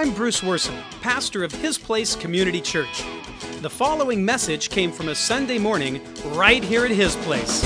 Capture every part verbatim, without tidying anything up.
I'm Bruce Worson, pastor of His Place Community Church. The following message came from a Sunday morning right here at His Place.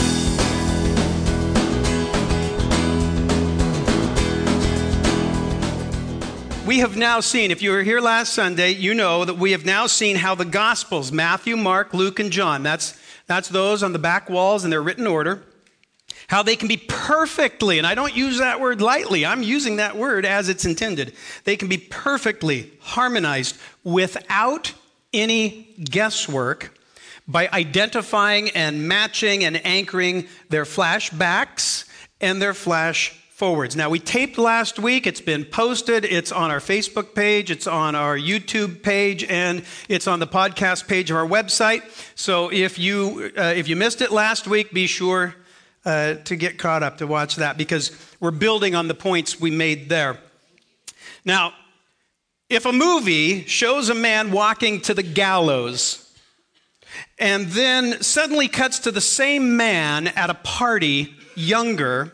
We have now seen, if you were here last Sunday, you know that we have now seen how the Gospels, Matthew, Mark, Luke, and John, that's, that's those on the back walls in their written order, how they can be perfectly, and I don't use that word lightly, I'm using that word as it's intended. They can be perfectly harmonized without any guesswork by identifying and matching and anchoring their flashbacks and their flash forwards. Now, we taped last week. It's been posted. It's on our Facebook page. It's on our YouTube page, and it's on the podcast page of our website. So if you uh, if you missed it last week, be sure uh, to get caught up to watch that, because we're building on the points we made there. Now, if a movie shows a man walking to the gallows and then suddenly cuts to the same man at a party, younger,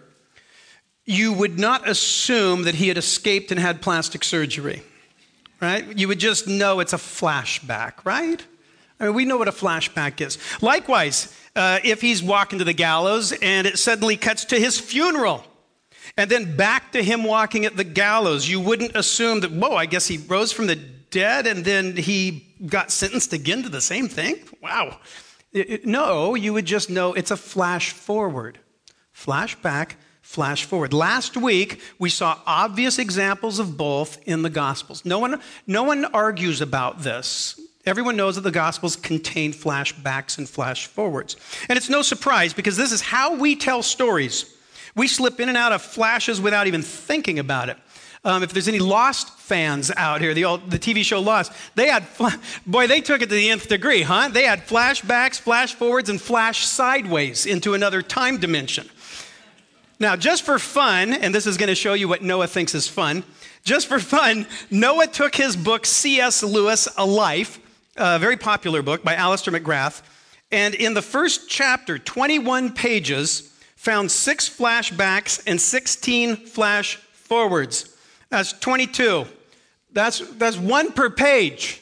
you would not assume that he had escaped and had plastic surgery, right? You would just know it's a flashback, right? I mean, we know what a flashback is. Likewise, uh, if he's walking to the gallows and it suddenly cuts to his funeral and then back to him walking at the gallows, you wouldn't assume that, whoa, I guess he rose from the dead and then he got sentenced again to the same thing? Wow. It, it, no, you would just know it's a flash forward. Flashback, flash forward. Last week, we saw obvious examples of both in the Gospels. No one, no one argues about this. Everyone knows that the Gospels contain flashbacks and flash forwards. And it's no surprise, because this is how we tell stories. We slip in and out of flashes without even thinking about it. Um, if there's any Lost fans out here, the old, the T V show Lost, they had, boy, they took it to the nth degree, huh? They had flashbacks, flash forwards, and flash sideways into another time dimension. Now, just for fun, and this is going to show you what Noah thinks is fun, just for fun, Noah took his book, C S Lewis, A Life, a very popular book by Alistair McGrath, and in the first chapter, twenty-one pages, found six flashbacks and sixteen flash forwards. That's twenty-two. That's, that's one per page.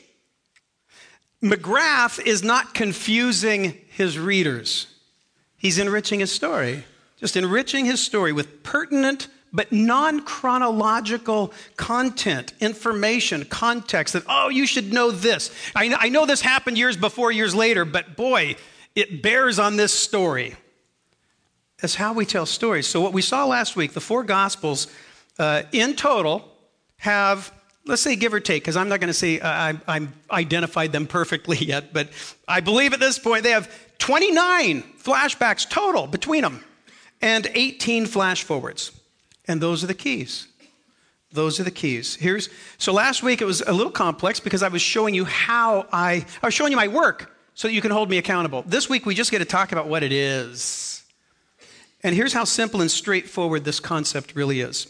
McGrath is not confusing his readers. He's enriching his story. Just enriching his story with pertinent but non-chronological content, information, context that, oh, you should know this. I know, I know this happened years before, years later, but boy, it bears on this story. That's how we tell stories. So what we saw last week, the four Gospels uh, in total have, let's say give or take, because I'm not going to say uh, I, I identified them perfectly yet, but I believe at this point they have twenty-nine flashbacks total between them and eighteen flash forwards. And those are the keys. Those are the keys. Here's so last week it was a little complex because I was showing you how I, I was showing you my work so that you can hold me accountable. This week we just get to talk about what it is. And here's how simple and straightforward this concept really is.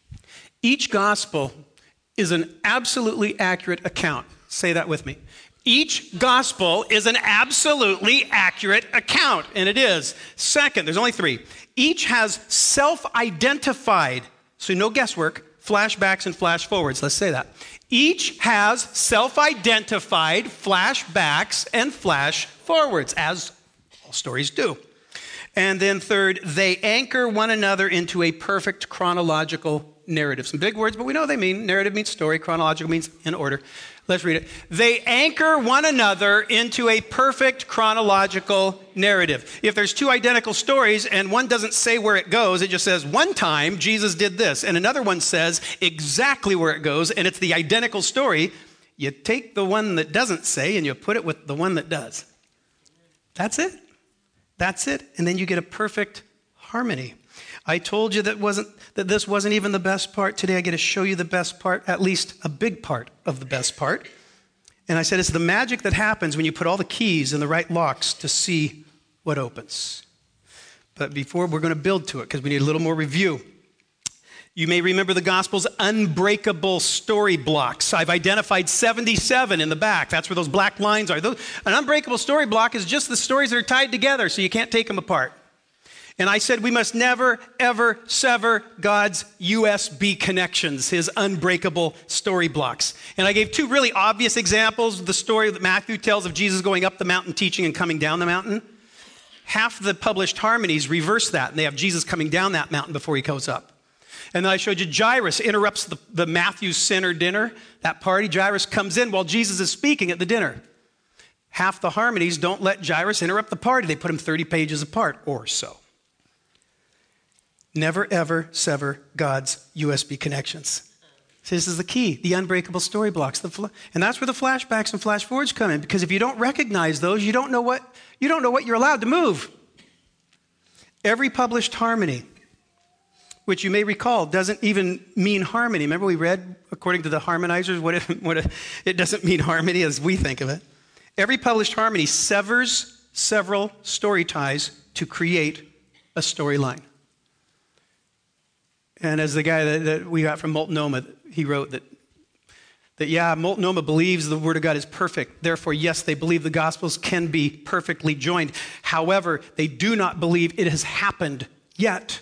Each gospel is an absolutely accurate account. Say that with me. Each gospel is an absolutely accurate account, and it is. Second, there's only three. Each has self-identified, so no guesswork, flashbacks and flash forwards. Let's say that. Each has self-identified flashbacks and flash forwards, as all stories do. And then third, they anchor one another into a perfect chronological narrative. Some big words, but we know what they mean. Narrative means story. Chronological means in order. Let's read it. They anchor one another into a perfect chronological narrative. If there's two identical stories and one doesn't say where it goes, it just says one time Jesus did this, and another one says exactly where it goes, and it's the identical story, you take the one that doesn't say and you put it with the one that does. That's it. That's it. And then you get a perfect harmony. I told you that wasn't that this wasn't even the best part. Today I get to show you the best part, at least a big part of the best part. And I said it's the magic that happens when you put all the keys in the right locks to see what opens. But before, we're going to build to it because we need a little more review. You may remember the Gospel's unbreakable story blocks. I've identified seventy-seven in the back. That's where those black lines are. Those, an unbreakable story block is just the stories that are tied together so you can't take them apart. And I said we must never, ever sever God's U S B connections, his unbreakable story blocks. And I gave two really obvious examples of the story that Matthew tells of Jesus going up the mountain teaching and coming down the mountain. Half the published harmonies reverse that, and they have Jesus coming down that mountain before he goes up. And then I showed you Jairus interrupts the, the Matthew Center dinner, that party. Jairus comes in while Jesus is speaking at the dinner. Half the harmonies don't let Jairus interrupt the party. They put him thirty pages apart or so. Never, ever sever God's U S B connections. This is the key, the unbreakable story blocks. The fl- and that's where the flashbacks and flash forwards come in, because if you don't recognize those, you don't know what, you don't know what you're allowed to move. Every published harmony, which you may recall doesn't even mean harmony. Remember we read, according to the harmonizers, what if, what if it doesn't mean harmony as we think of it. Every published harmony severs several story ties to create a storyline. And as the guy that, that we got from Multnomah, he wrote that, that, yeah, Multnomah believes the Word of God is perfect. Therefore, yes, they believe the Gospels can be perfectly joined. However, they do not believe it has happened yet.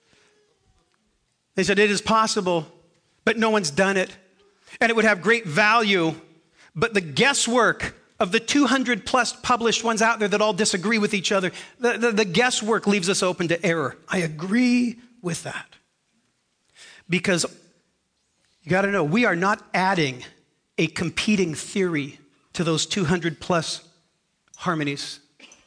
They said it is possible, but no one's done it. And it would have great value, but the guesswork of the two hundred plus published ones out there that all disagree with each other, the, the, the guesswork leaves us open to error. I agree with that. Because you got to know, we are not adding a competing theory to those two hundred plus harmonies.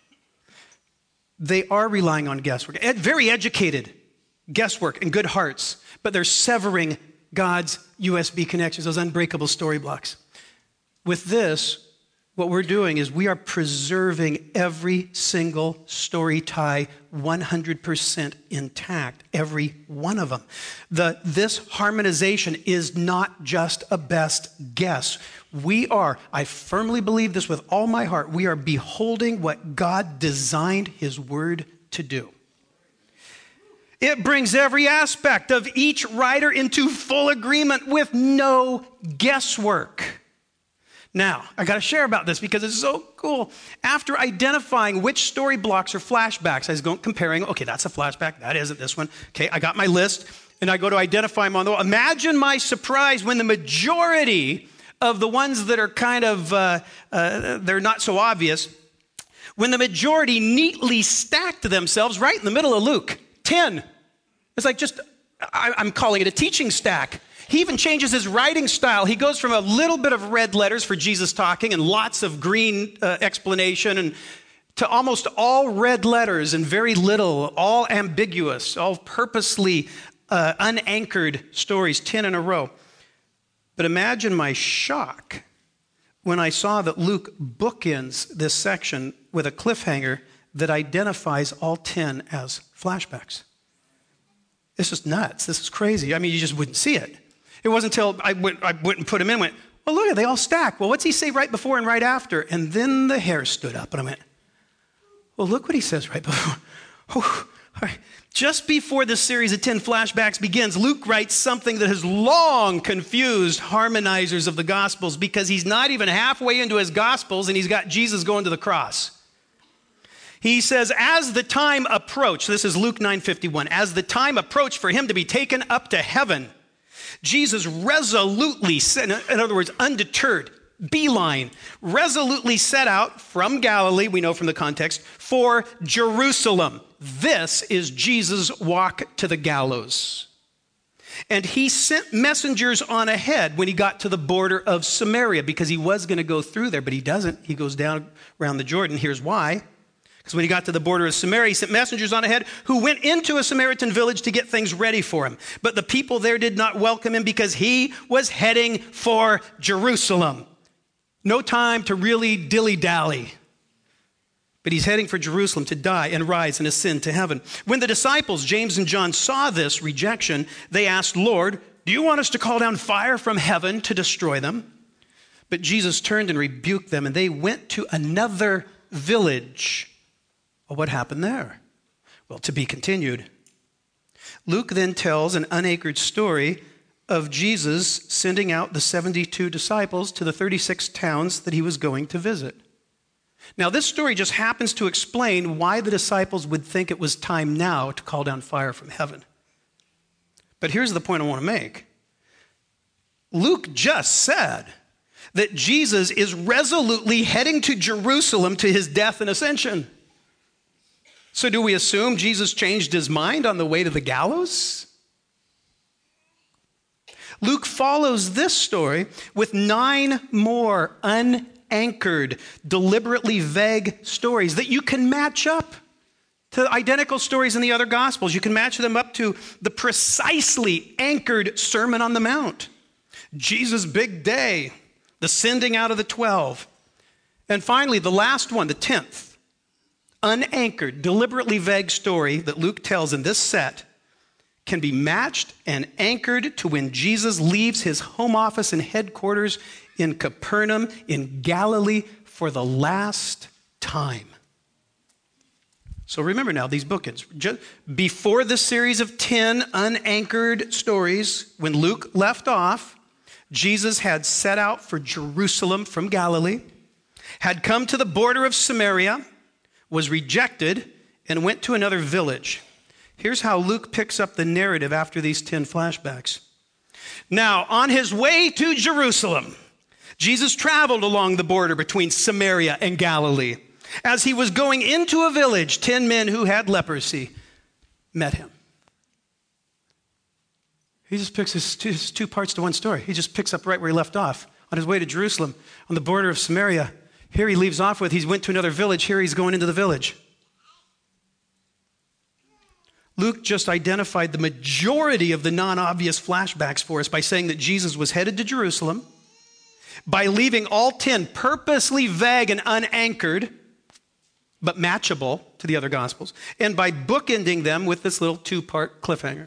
They are relying on guesswork. Ed, very educated guesswork and good hearts, but they're severing God's U S B connections, those unbreakable story blocks. With this, what we're doing is we are preserving every single story tie one hundred percent intact, every one of them. The, this harmonization is not just a best guess. We are, I firmly believe this with all my heart, we are beholding what God designed his word to do. It brings every aspect of each writer into full agreement with no guesswork. Now, I got to share about this because it's so cool. After identifying which story blocks are flashbacks, I was going comparing, okay, that's a flashback, that isn't this one. Okay, I got my list, and I go to identify them on the wall. Imagine my surprise when the majority of the ones that are kind of, uh, uh, they're not so obvious, when the majority neatly stacked themselves right in the middle of Luke. ten. It's like just, I, I'm calling it a teaching stack. He even changes his writing style. He goes from a little bit of red letters for Jesus talking and lots of green uh, explanation and to almost all red letters and very little, all ambiguous, all purposely uh, unanchored stories, ten in a row. But imagine my shock when I saw that Luke bookends this section with a cliffhanger that identifies all ten as flashbacks. This is nuts. This is crazy. I mean, you just wouldn't see it. It wasn't until I went, I went and put them in and went, well, look, they all stack. Well, what's he say right before and right after? And then the hair stood up and I went, well, look what he says right before. Oh, all right. Just before this series of ten flashbacks begins, Luke writes something that has long confused harmonizers of the Gospels because he's not even halfway into his Gospels and he's got Jesus going to the cross. He says, as the time approached, this is Luke nine fifty-one, as the time approached for him to be taken up to heaven, Jesus resolutely, in other words, undeterred, beeline, resolutely set out from Galilee, we know from the context, for Jerusalem. This is Jesus' walk to the gallows. And he sent messengers on ahead when he got to the border of Samaria because he was going to go through there, but he doesn't. He goes down around the Jordan. Here's why. Because when he got to the border of Samaria, he sent messengers on ahead who went into a Samaritan village to get things ready for him. But the people there did not welcome him because he was heading for Jerusalem. No time to really dilly-dally. But he's heading for Jerusalem to die and rise and ascend to heaven. When the disciples, James and John, saw this rejection, they asked, Lord, do you want us to call down fire from heaven to destroy them? But Jesus turned and rebuked them, and they went to another village. Well, what happened there? Well, to be continued. Luke then tells an unanchored story of Jesus sending out the seventy-two disciples to the thirty-six towns that he was going to visit. Now, this story just happens to explain why the disciples would think it was time now to call down fire from heaven. But here's the point I want to make. Luke just said that Jesus is resolutely heading to Jerusalem to his death and ascension. So do we assume Jesus changed his mind on the way to the gallows? Luke follows this story with nine more unanchored, deliberately vague stories that you can match up to identical stories in the other Gospels. You can match them up to the precisely anchored Sermon on the Mount, Jesus' big day, the sending out of the twelve, and finally, the last one, the tenth, unanchored, deliberately vague story that Luke tells in this set can be matched and anchored to when Jesus leaves his home office and headquarters in Capernaum in Galilee for the last time. So remember now these bookends. Just before the series of ten unanchored stories, when Luke left off, Jesus had set out for Jerusalem from Galilee, had come to the border of Samaria, was rejected, and went to another village. Here's how Luke picks up the narrative after these ten flashbacks. Now, on his way to Jerusalem, Jesus traveled along the border between Samaria and Galilee. As he was going into a village, ten men who had leprosy met him. He just picks his two, his two parts to one story. He just picks up right where he left off. On his way to Jerusalem, on the border of Samaria. Here he leaves off with, he went to another village. Here he's going into the village. Luke just identified the majority of the non-obvious flashbacks for us by saying that Jesus was headed to Jerusalem, by leaving all ten purposely vague and unanchored, but matchable to the other Gospels, and by bookending them with this little two-part cliffhanger.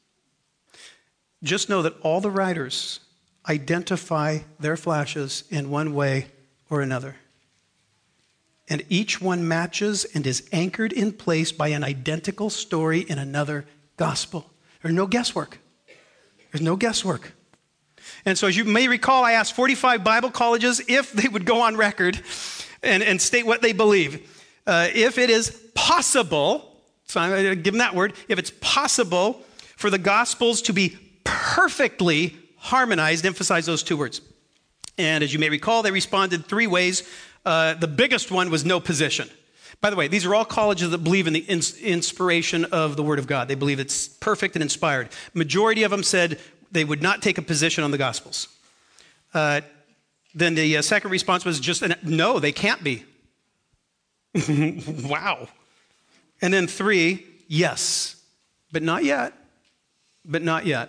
Just know that all the writers identify their flashes in one way or another. And each one matches and is anchored in place by an identical story in another gospel. There's no guesswork. There's no guesswork. And so as you may recall, I asked forty-five Bible colleges if they would go on record and, and state what they believe. Uh, if it is possible, so I'm going to give them that word, if it's possible for the Gospels to be perfectly harmonized, emphasize those two words. And as you may recall, they responded three ways. Uh, the biggest one was no position. By the way, these are all colleges that believe in the ins- inspiration of the Word of God. They believe it's perfect and inspired. Majority of them said they would not take a position on the Gospels. Uh, then the uh, second response was just, an, no, they can't be. Wow. And then three, yes, but not yet, but not yet.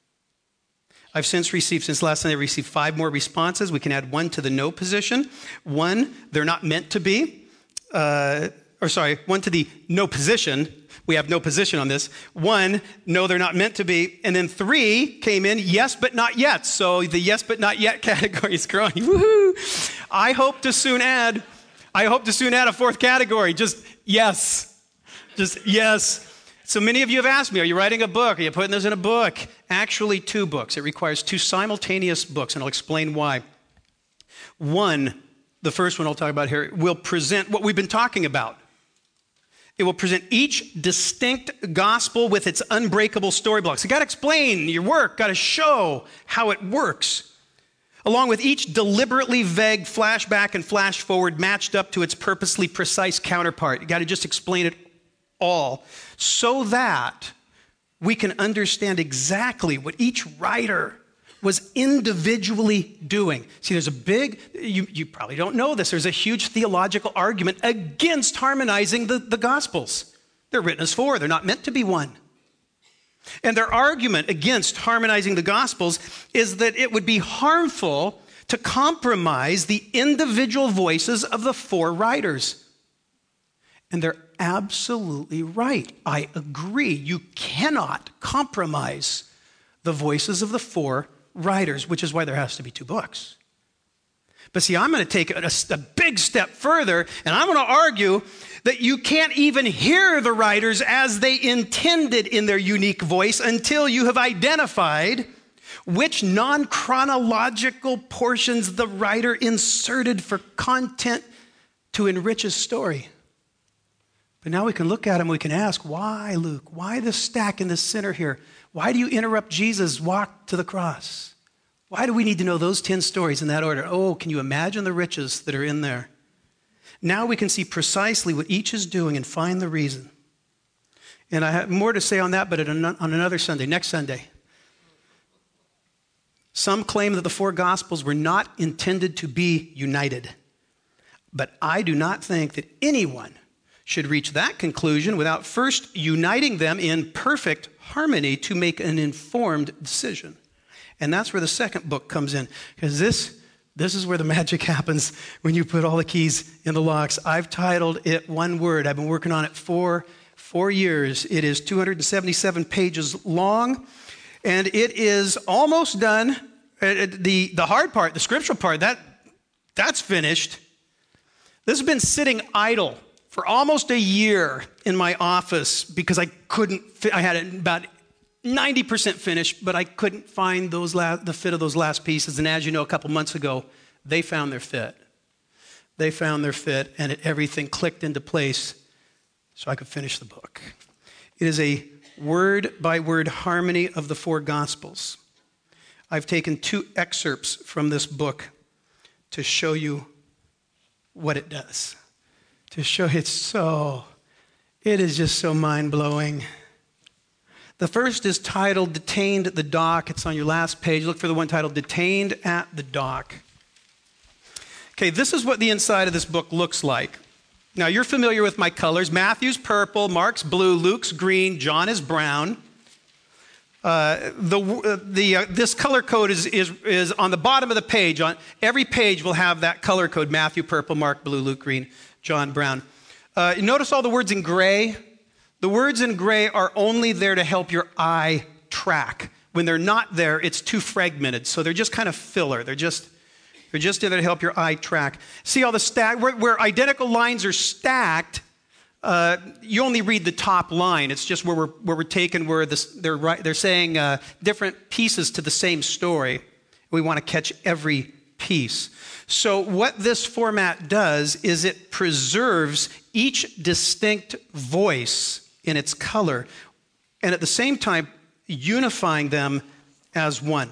I've since received, since last Sunday, I received five more responses. We can add one to the no position. One, they're not meant to be. Uh, or sorry, one to the no position. We have no position on this. One, no, they're not meant to be. And then three came in, yes, but not yet. So the yes, but not yet category is growing. Woohoo! I hope to soon add, I hope to soon add a fourth category. Just yes. Just yes. So many of you have asked me, are you writing a book? Are you putting this in a book? Actually, two books. It requires two simultaneous books, and I'll explain why. One, the first one I'll talk about here, will present what we've been talking about. It will present each distinct gospel with its unbreakable story blocks. You got to explain your work, got to show how it works, along with each deliberately vague flashback and flash forward matched up to its purposely precise counterpart. You got to just explain it all so that we can understand exactly what each writer was individually doing. See, there's a big, you, you probably don't know this, there's a huge theological argument against harmonizing the, the Gospels. They're written as four, they're not meant to be one. And their argument against harmonizing the Gospels is that it would be harmful to compromise the individual voices of the four writers. And they're absolutely right. I agree. You cannot compromise the voices of the four writers, which is why there has to be two books. But see, I'm going to take a, a big step further, and I'm going to argue that you can't even hear the writers as they intended in their unique voice until you have identified which non-chronological portions the writer inserted for content to enrich his story. But now we can look at him, we can ask, why, Luke? Why this stack in this center here? Why do you interrupt Jesus' walk to the cross? Why do we need to know those ten stories in that order? Oh, can you imagine the riches that are in there? Now we can see precisely what each is doing and find the reason. And I have more to say on that, but on another Sunday, next Sunday. Some claim that the four Gospels were not intended to be united. But I do not think that anyone should reach that conclusion without first uniting them in perfect harmony to make an informed decision. And that's where the second book comes in, because this, this is where the magic happens when you put all the keys in the locks. I've titled it one word. I've been working on it for four years. It is two hundred seventy-seven pages long, and it is almost done. The, the hard part, the scriptural part, that, that's finished. This has been sitting idle for almost a year in my office because I couldn't, I had it about ninety percent finished, but I couldn't find those la- the fit of those last pieces. And as you know, a couple months ago, they found their fit. They found their fit, and it, everything clicked into place so I could finish the book. It is a word-by-word harmony of the four Gospels. I've taken two excerpts from this book to show you what it does. To show it's so, it is just so mind-blowing. The first is titled Detained at the Dock. It's on your last page. Look for the one titled Detained at the Dock. Okay, this is what the inside of this book looks like. Now, you're familiar with my colors. Matthew's purple, Mark's blue, Luke's green, John is brown. Uh, the, uh, the, uh, this color code is, is, is on the bottom of the page. On every page will have that color code: Matthew purple, Mark blue, Luke green, John brown. Uh, notice all the words in gray. The words in gray are only there to help your eye track. When they're not there, it's too fragmented. So they're just kind of filler. They're just, they're just there to help your eye track. See all the stack, where, where identical lines are stacked, uh, you only read the top line. It's just where we're, where we're taking, where this, they're, they're saying uh, different pieces to the same story. We want to catch every piece. So what this format does is it preserves each distinct voice in its color, and at the same time unifying them as one.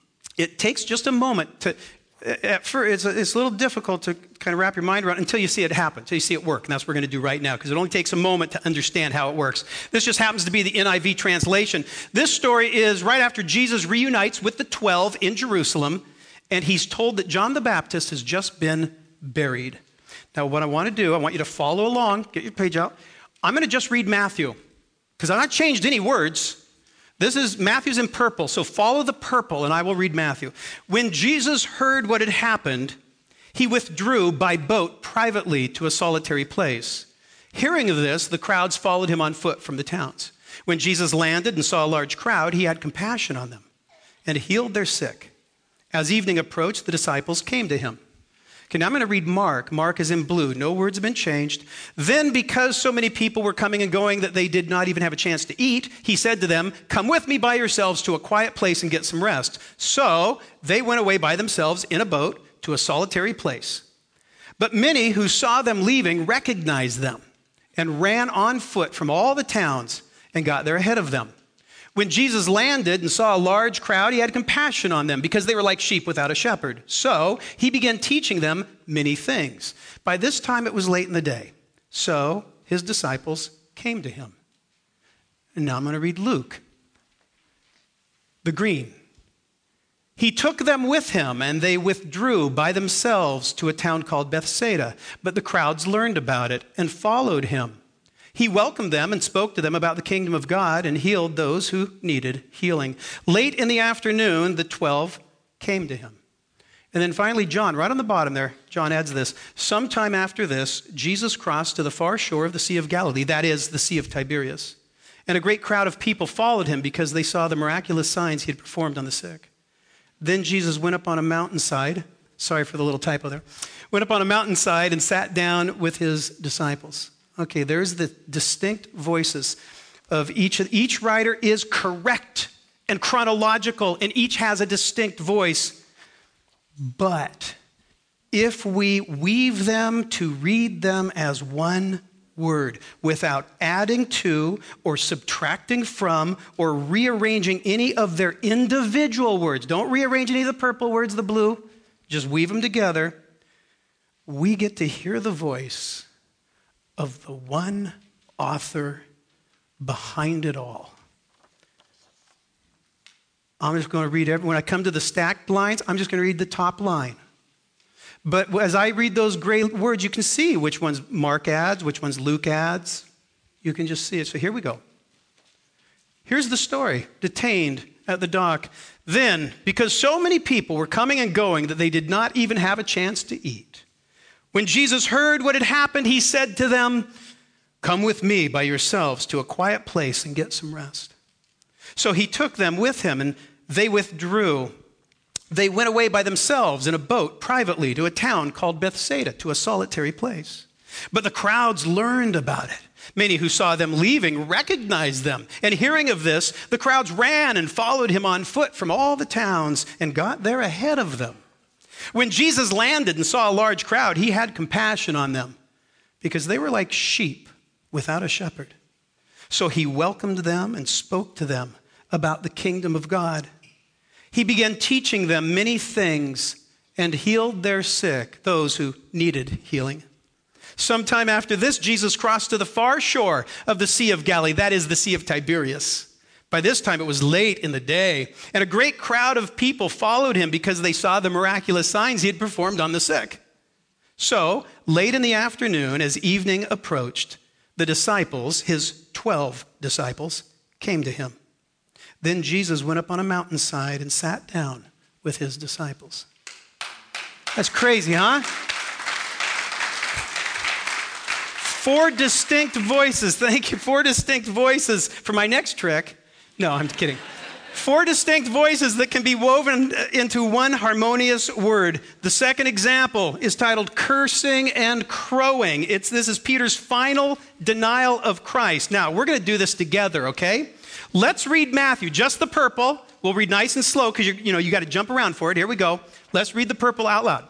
It takes just a moment to, at first, it's a, it's a little difficult to kind of wrap your mind around until you see it happen, until you see it work, and that's what we're going to do right now, because it only takes a moment to understand how it works. This just happens to be the N I V translation. This story is right after Jesus reunites with the twelve in Jerusalem, and he's told that John the Baptist has just been buried. Now, what I want to do, I want you to follow along, get your page out. I'm going to just read Matthew, because I've not changed any words. This is, Matthew's in purple, so follow the purple, and I will read Matthew. When Jesus heard what had happened, he withdrew by boat privately to a solitary place. Hearing of this, the crowds followed him on foot from the towns. When Jesus landed and saw a large crowd, he had compassion on them and healed their sick. As evening approached, the disciples came to him. Okay, now I'm going to read Mark. Mark is in blue. No words have been changed. Then, because so many people were coming and going that they did not even have a chance to eat, he said to them, "Come with me by yourselves to a quiet place and get some rest." So they went away by themselves in a boat to a solitary place. But many who saw them leaving recognized them and ran on foot from all the towns and got there ahead of them. When Jesus landed and saw a large crowd, he had compassion on them because they were like sheep without a shepherd. So he began teaching them many things. By this time it was late in the day. So his disciples came to him. And now I'm going to read Luke. The green. He took them with him, and they withdrew by themselves to a town called Bethsaida. But the crowds learned about it and followed him. He welcomed them and spoke to them about the kingdom of God and healed those who needed healing. Late in the afternoon, the twelve came to him. And then finally, John, right on the bottom there, John adds this. Sometime after this, Jesus crossed to the far shore of the Sea of Galilee, that is, the Sea of Tiberias. And a great crowd of people followed him because they saw the miraculous signs he had performed on the sick. Then Jesus went up on a mountainside. Sorry for the little typo there. Went up on a mountainside and sat down with his disciples. Okay, there's the distinct voices of each. Each writer is correct and chronological, and each has a distinct voice. But if we weave them to read them as one word without adding to or subtracting from or rearranging any of their individual words. Don't rearrange any of the purple words, the blue. Just weave them together. We get to hear the voice of the one author behind it all. I'm just going to read every, when I come to the stacked lines, I'm just going to read the top line. But as I read those gray words, you can see which ones Mark adds, which ones Luke adds. You can just see it. So here we go. Here's the story. Detained at the dock. Then, because so many people were coming and going that they did not even have a chance to eat, when Jesus heard what had happened, he said to them, "Come with me by yourselves to a quiet place and get some rest." So he took them with him, and they withdrew. They went away by themselves in a boat privately to a town called Bethsaida, to a solitary place. But the crowds learned about it. Many who saw them leaving recognized them. And hearing of this, the crowds ran and followed him on foot from all the towns and got there ahead of them. When Jesus landed and saw a large crowd, he had compassion on them because they were like sheep without a shepherd. So he welcomed them and spoke to them about the kingdom of God. He began teaching them many things and healed their sick, those who needed healing. Sometime after this, Jesus crossed to the far shore of the Sea of Galilee, that is the Sea of Tiberias. By this time, it was late in the day, and a great crowd of people followed him because they saw the miraculous signs he had performed on the sick. So, late in the afternoon, as evening approached, the disciples, his twelve disciples, came to him. Then Jesus went up on a mountainside and sat down with his disciples. That's crazy, huh? Four distinct voices. Thank you. Four distinct voices for my next trick. No, I'm kidding. Four distinct voices that can be woven into one harmonious word. The second example is titled Cursing and Crowing. It's, this is Peter's final denial of Christ. Now, we're going to do this together, okay? Let's read Matthew, just the purple. We'll read nice and slow because you know you got to jump around for it. Here we go. Let's read the purple out loud.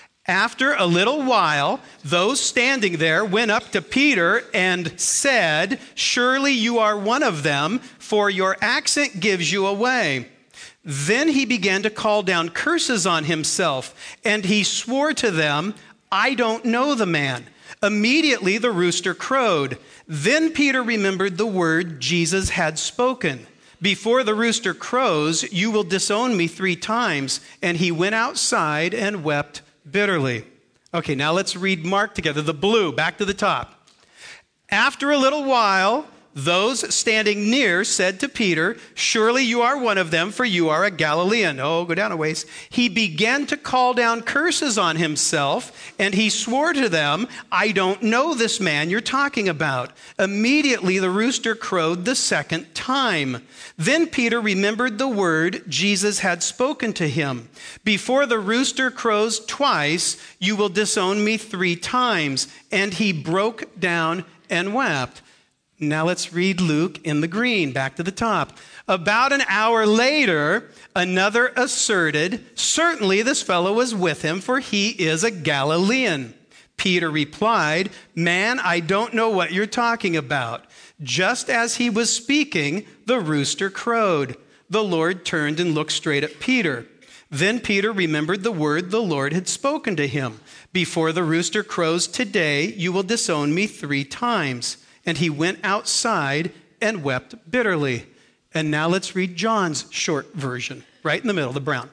After a little while, those standing there went up to Peter and said, "Surely you are one of them, for your accent gives you away." Then he began to call down curses on himself, and he swore to them, "I don't know the man." Immediately the rooster crowed. Then Peter remembered the word Jesus had spoken. "Before the rooster crows, you will disown me three times." And he went outside and wept bitterly. Okay, now let's read Mark together. The blue, back to the top. After a little while, those standing near said to Peter, "Surely you are one of them, for you are a Galilean." Oh, go down a ways. He began to call down curses on himself, and he swore to them, "I don't know this man you're talking about." Immediately the rooster crowed the second time. Then Peter remembered the word Jesus had spoken to him. "Before the rooster crows twice, you will disown me three times." And he broke down and wept. Now let's read Luke in the green, back to the top. About an hour later, another asserted, "Certainly this fellow was with him, for he is a Galilean." Peter replied, "Man, I don't know what you're talking about." Just as he was speaking, the rooster crowed. The Lord turned and looked straight at Peter. Then Peter remembered the word the Lord had spoken to him. "Before the rooster crows today, you will disown me three times." And he went outside and wept bitterly. And now let's read John's short version, right in the middle, the brown.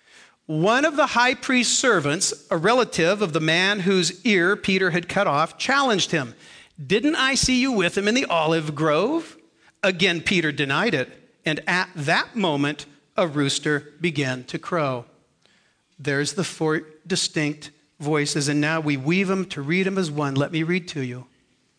One of the high priest's servants, a relative of the man whose ear Peter had cut off, challenged him. "Didn't I see you with him in the olive grove?" Again, Peter denied it. And at that moment, a rooster began to crow. There's the four distinct voices. And now we weave them to read them as one. Let me read to you.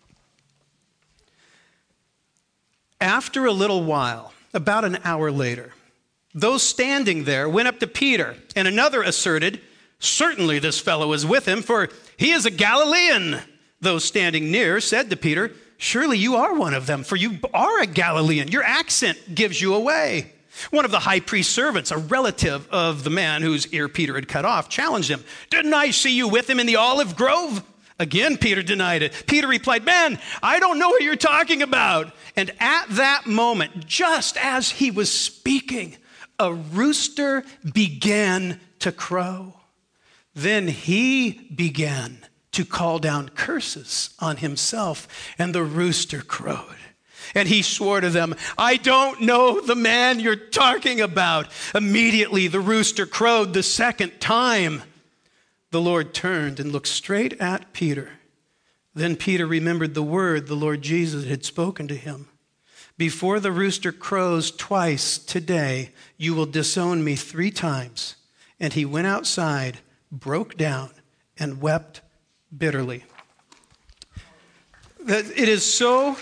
After a little while, about an hour later, those standing there went up to Peter, and another asserted, "Certainly this fellow is with him, for he is a Galilean." Those standing near said to Peter, "Surely you are one of them, for you are a Galilean. Your accent gives you away." One of the high priest's servants, a relative of the man whose ear Peter had cut off, challenged him. Didn't I see you with him in the olive grove? Again, Peter denied it. Peter replied, man, I don't know what you're talking about. And at that moment, just as he was speaking, a rooster began to crow. Then he began to call down curses on himself, and the rooster crowed. And he swore to them, I don't know the man you're talking about. Immediately the rooster crowed the second time. The Lord turned and looked straight at Peter. Then Peter remembered the word the Lord Jesus had spoken to him. Before the rooster crows twice today, you will disown me three times. And he went outside, broke down, and wept bitterly. It is so...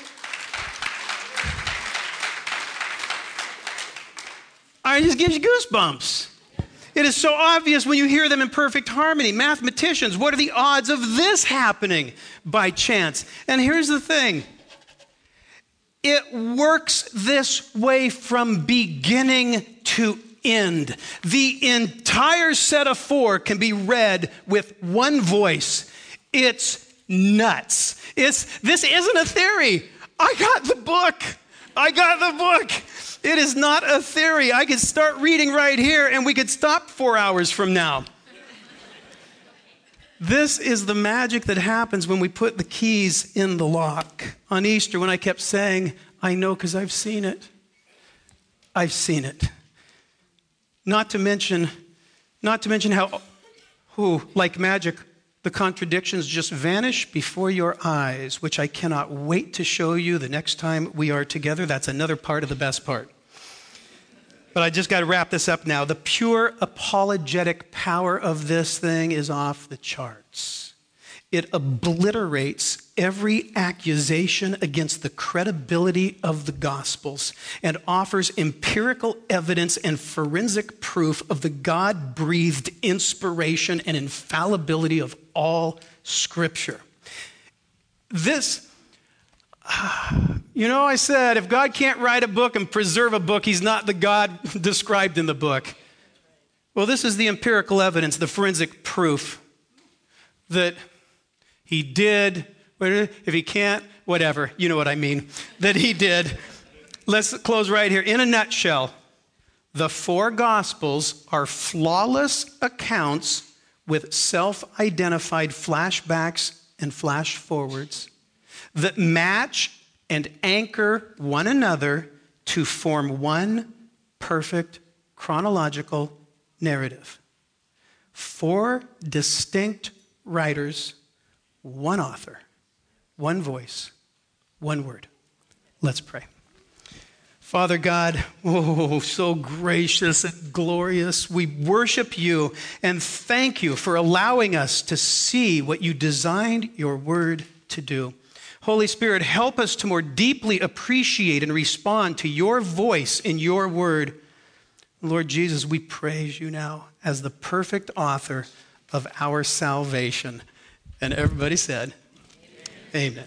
It just gives you goosebumps. It is so obvious when you hear them in perfect harmony. Mathematicians, what are the odds of this happening by chance? And here's the thing. It works this way from beginning to end. The entire set of four can be read with one voice. It's nuts. It's, this isn't a theory. I got the book. I got the book. It is not a theory. I could start reading right here and we could stop four hours from now. This is the magic that happens when we put the keys in the lock. On Easter, when I kept saying, I know because I've seen it. I've seen it. Not to mention, not to mention how, who, like magic, the contradictions just vanish before your eyes, which I cannot wait to show you the next time we are together. That's another part of the best part. But I just got to wrap this up now. The pure apologetic power of this thing is off the charts. It obliterates every accusation against the credibility of the Gospels and offers empirical evidence and forensic proof of the God-breathed inspiration and infallibility of all Scripture. This, you know, I said, if God can't write a book and preserve a book, he's not the God described in the book. Well, this is the empirical evidence, the forensic proof that he did. If he can't, whatever, you know what I mean, that he did. Let's close right here. In a nutshell, the four Gospels are flawless accounts with self-identified flashbacks and flash forwards that match and anchor one another to form one perfect chronological narrative. Four distinct writers, one author, one voice, one word. Let's pray. Father God, oh, so gracious and glorious. We worship you and thank you for allowing us to see what you designed your word to do. Holy Spirit, help us to more deeply appreciate and respond to your voice in your word. Lord Jesus, we praise you now as the perfect author of our salvation. And everybody said, amen.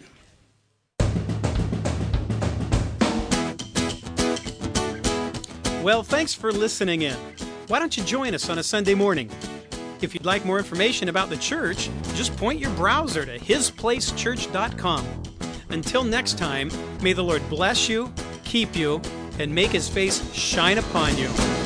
Well, thanks for listening in. Why don't you join us on a Sunday morning? If you'd like more information about the church, just point your browser to his place church dot com. Until next time, may the Lord bless you, keep you, and make his face shine upon you.